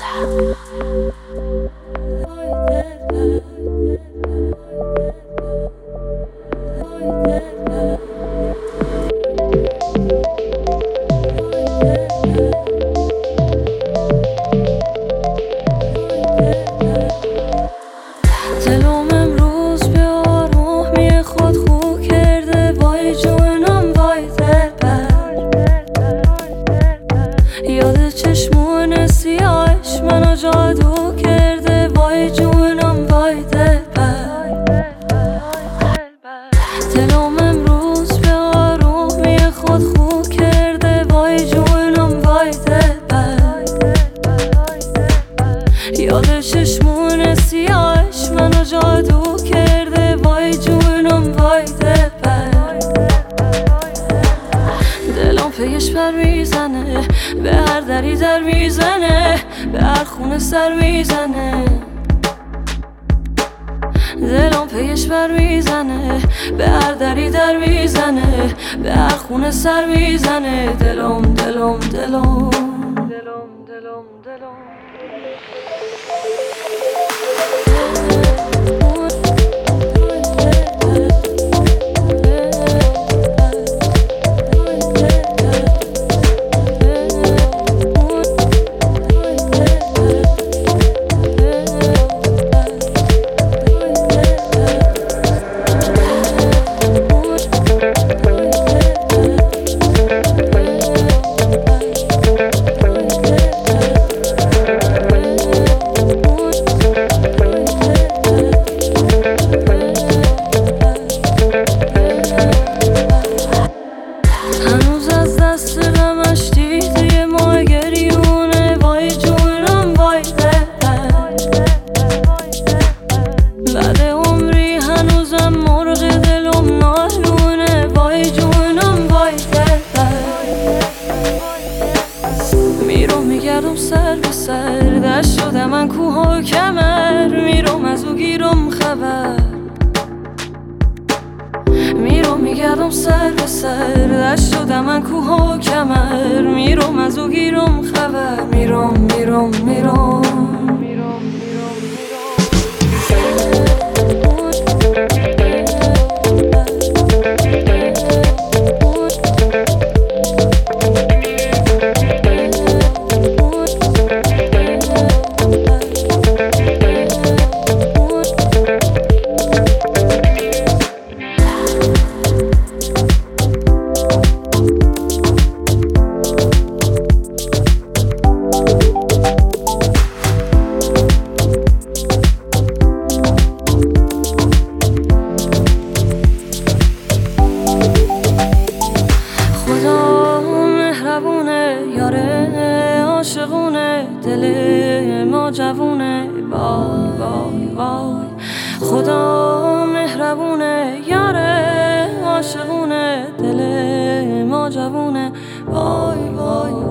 دلم امروز به آرومی خود خو کرده، وای جونم وای دلبر. یاد چشمون سیاهش منو جادو کرده، وای جونم وای دلبر. دلم امروز به آرومی خود خو کرده، وای جونم وای دلبر. یاد چشمون سیاهش منو جادو کرده، وای جونم وای دلبر. دلم پیش پر میزنه، به هر دری در میزنه، به هر خونه سر میزنه. دلم پیش پر میزنه، به هر دری در میزنه، به هر خونه سر میزنه. دلم دلم دلم دلم دلم دلم سر به سر دشت شده من کوه و کمر. میرم از او گیرم خبر، میرم میگردم سر به سر دشت شده من کوه و کمر. میرم از او گیرم خبر، میرم میرم میرم عاشقونه. دل ما جوونه، وای وای وای. خدا مهربونه، یاره عاشقونه. دل ما جوونه، وای وای.